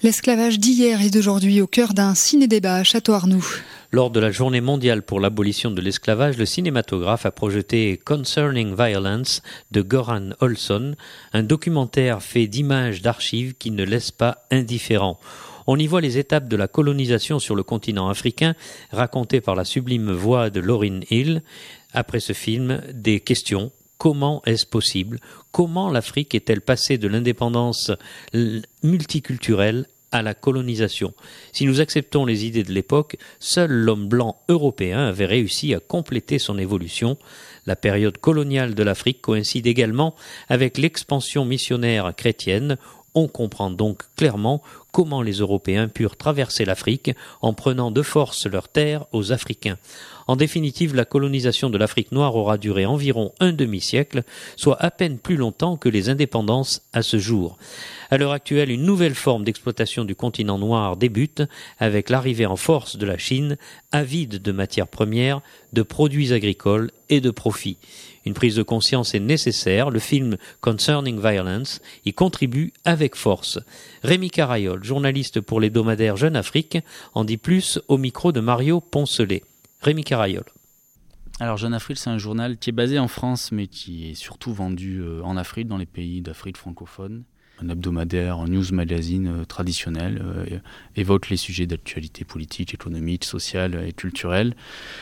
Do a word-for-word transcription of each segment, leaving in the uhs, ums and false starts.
L'esclavage d'hier et d'aujourd'hui au cœur d'un ciné-débat à Château-Arnoux. Lors de la journée mondiale pour l'abolition de l'esclavage, le cinématographe a projeté Concerning Violence de Göran Olsson, un documentaire fait d'images d'archives qui ne laisse pas indifférent. On y voit les étapes de la colonisation sur le continent africain, racontées par la sublime voix de Lauryn Hill. Après ce film, des questions. Comment est-ce possible ? Comment l'Afrique est-elle passée de l'indépendance multiculturelle à la colonisation ? Si nous acceptons les idées de l'époque, seul l'homme blanc européen avait réussi à compléter son évolution. La période coloniale de l'Afrique coïncide également avec l'expansion missionnaire chrétienne. On comprend donc clairement comment les Européens purent traverser l'Afrique en prenant de force leurs terres aux Africains. En définitive, la colonisation de l'Afrique noire aura duré environ un demi-siècle, soit à peine plus longtemps que les indépendances à ce jour. À l'heure actuelle, une nouvelle forme d'exploitation du continent noir débute avec l'arrivée en force de la Chine, avide de matières premières, de produits agricoles et de profits. Une prise de conscience est nécessaire. Le film Concerning Violence y contribue avec force. Rémi Carayol, journaliste pour l'hebdomadaire Jeune Afrique, en dit plus au micro de Mario Poncelet. Rémi Carayol. Alors Jeune Afrique, c'est un journal qui est basé en France, mais qui est surtout vendu en Afrique, dans les pays d'Afrique francophone. Un hebdomadaire, un news magazine euh, traditionnel, euh, évoque les sujets d'actualité politique, économique, sociale et culturelle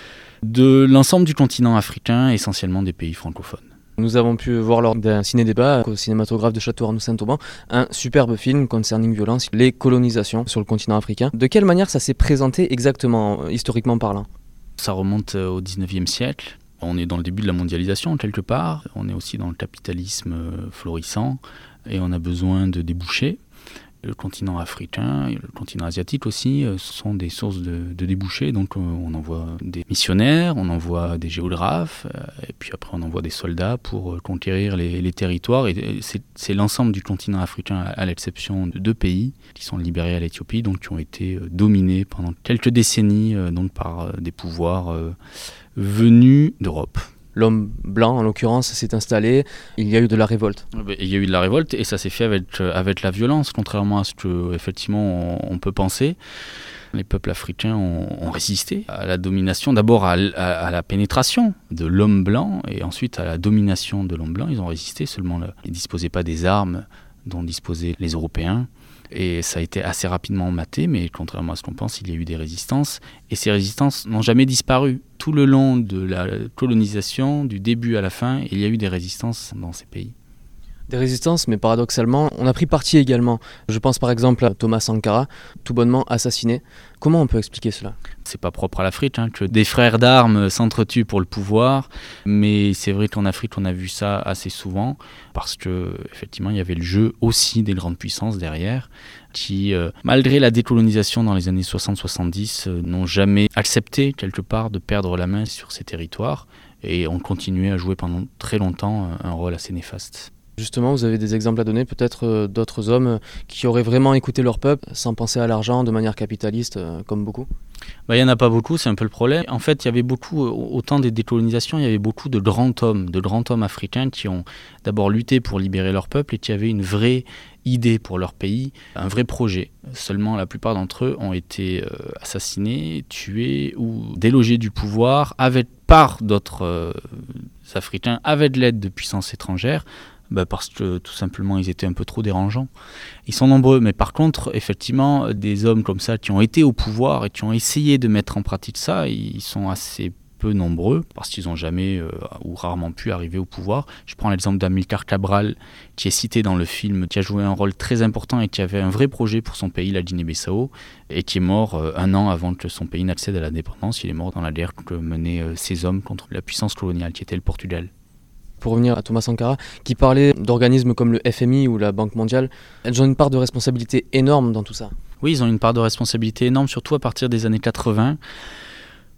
de l'ensemble du continent africain, essentiellement des pays francophones. Nous avons pu voir lors d'un ciné-débat au cinématographe de Château-Arnoux-Saint-Auban un superbe film Concerning Violence, les colonisations sur le continent africain. De quelle manière ça s'est présenté exactement, historiquement parlant ? Ça remonte au dix-neuvième siècle. On est dans le début de la mondialisation quelque part. On est aussi dans le capitalisme florissant et on a besoin de débouchés. Le continent africain et le continent asiatique aussi euh, sont des sources de, de débouchés. Donc euh, on envoie des missionnaires, on envoie des géographes, euh, et puis après on envoie des soldats pour euh, conquérir les, les territoires. Et, et c'est, c'est l'ensemble du continent africain, à, à l'exception de deux pays, qui sont le Libéria et l'Éthiopie, donc qui ont été euh, dominés pendant quelques décennies euh, donc par euh, des pouvoirs euh, venus d'Europe. L'homme blanc, en l'occurrence, s'est installé, il y a eu de la révolte. Il y a eu de la révolte et ça s'est fait avec, avec la violence, contrairement à ce qu'effectivement on, on peut penser. Les peuples africains ont, ont résisté à la domination, d'abord à, à, à la pénétration de l'homme blanc et ensuite à la domination de l'homme blanc. Ils ont résisté, seulement là, ils ne disposaient pas des armes dont disposaient les Européens. Et ça a été assez rapidement maté, mais contrairement à ce qu'on pense, il y a eu des résistances. Et ces résistances n'ont jamais disparu. Tout le long de la colonisation, du début à la fin, il y a eu des résistances dans ces pays. Des résistances, mais paradoxalement, on a pris parti également. Je pense par exemple à Thomas Sankara, tout bonnement assassiné. Comment on peut expliquer cela ? C'est pas propre à l'Afrique, hein, que des frères d'armes s'entretuent pour le pouvoir, mais c'est vrai qu'en Afrique on a vu ça assez souvent, parce que effectivement il y avait le jeu aussi des grandes puissances derrière, qui, euh, malgré la décolonisation dans les années soixante soixante-dix, euh, n'ont jamais accepté quelque part de perdre la main sur ces territoires, et ont continué à jouer pendant très longtemps un rôle assez néfaste. Justement, vous avez des exemples à donner, peut-être euh, d'autres hommes qui auraient vraiment écouté leur peuple sans penser à l'argent de manière capitaliste, euh, comme beaucoup ? Bah, il n'y en a pas beaucoup, c'est un peu le problème. En fait, il y avait beaucoup, au temps des décolonisations, il y avait beaucoup de grands hommes, de grands hommes africains qui ont d'abord lutté pour libérer leur peuple et qui avaient une vraie idée pour leur pays, un vrai projet. Seulement, la plupart d'entre eux ont été euh, assassinés, tués ou délogés du pouvoir avec, par d'autres euh, Africains, avec l'aide de puissances étrangères. Bah parce que tout simplement ils étaient un peu trop dérangeants. Ils sont nombreux, mais par contre, effectivement, des hommes comme ça qui ont été au pouvoir et qui ont essayé de mettre en pratique ça, ils sont assez peu nombreux parce qu'ils n'ont jamais euh, ou rarement pu arriver au pouvoir. Je prends l'exemple d'Amilcar Cabral qui est cité dans le film, qui a joué un rôle très important et qui avait un vrai projet pour son pays, la Guinée-Bissau, et qui est mort euh, un an avant que son pays n'accède à l'indépendance. Il est mort dans la guerre que menaient euh, ces hommes contre la puissance coloniale qui était le Portugal. Pour revenir à Thomas Sankara, qui parlait d'organismes comme le F M I ou la Banque mondiale, elles ont une part de responsabilité énorme dans tout ça. Oui, ils ont une part de responsabilité énorme, surtout à partir des années quatre-vingts,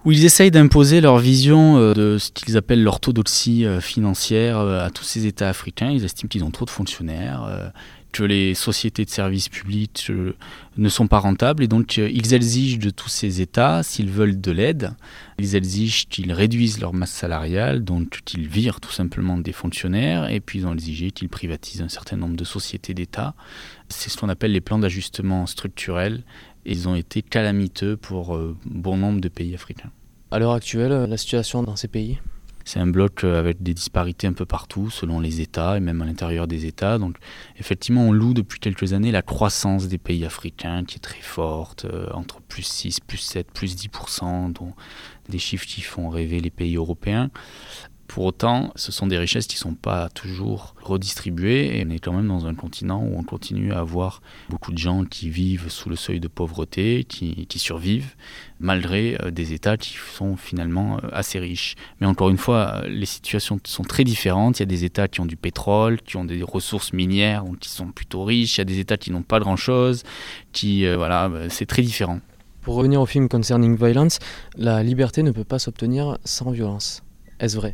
où ils essayent d'imposer leur vision de ce qu'ils appellent l'orthodoxie financière à tous ces États africains. Ils estiment qu'ils ont trop de fonctionnaires, que les sociétés de services publics ne sont pas rentables et donc ils exigent de tous ces États, s'ils veulent de l'aide, ils exigent qu'ils réduisent leur masse salariale, donc qu'ils virent tout simplement des fonctionnaires et puis ils ont exigé qu'ils privatisent un certain nombre de sociétés d'État. C'est ce qu'on appelle les plans d'ajustement structurel et ils ont été calamiteux pour euh, bon nombre de pays africains. À l'heure actuelle, la situation dans ces pays ? C'est un bloc avec des disparités un peu partout, selon les États et même à l'intérieur des États. Donc, effectivement, on loue depuis quelques années la croissance des pays africains qui est très forte, euh, entre plus six, plus sept, plus dix pour cent, dont des chiffres qui font rêver les pays européens. Pour autant, ce sont des richesses qui ne sont pas toujours redistribuées et on est quand même dans un continent où on continue à avoir beaucoup de gens qui vivent sous le seuil de pauvreté, qui, qui survivent, malgré des États qui sont finalement assez riches. Mais encore une fois, les situations sont très différentes. Il y a des États qui ont du pétrole, qui ont des ressources minières, donc qui sont plutôt riches. Il y a des États qui n'ont pas grand-chose, qui, euh, voilà, c'est très différent. Pour revenir au film Concerning Violence, la liberté ne peut pas s'obtenir sans violence. Est-ce vrai ?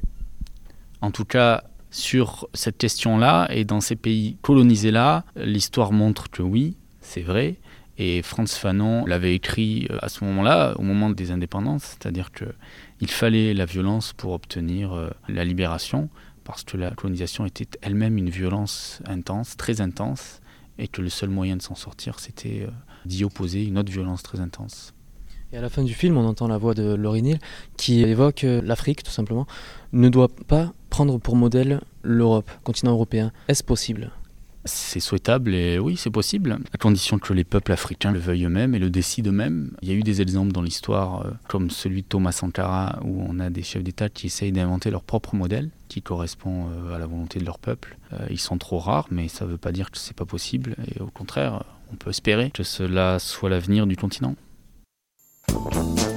En tout cas, sur cette question-là, et dans ces pays colonisés-là, l'histoire montre que oui, c'est vrai. Et Frantz Fanon l'avait écrit à ce moment-là, au moment des indépendances, c'est-à-dire qu'il fallait la violence pour obtenir la libération, parce que la colonisation était elle-même une violence intense, très intense, et que le seul moyen de s'en sortir, c'était d'y opposer une autre violence très intense. Et à la fin du film, on entend la voix de Lauryn Hill qui évoque l'Afrique, tout simplement, ne doit pas prendre pour modèle l'Europe, continent européen. Est-ce possible ? C'est souhaitable et oui, c'est possible, à condition que les peuples africains le veuillent eux-mêmes et le décident eux-mêmes. Il y a eu des exemples dans l'histoire, comme celui de Thomas Sankara, où on a des chefs d'État qui essayent d'inventer leur propre modèle, qui correspond à la volonté de leur peuple. Ils sont trop rares, mais ça ne veut pas dire que ce n'est pas possible. Et au contraire, on peut espérer que cela soit l'avenir du continent. Thank you.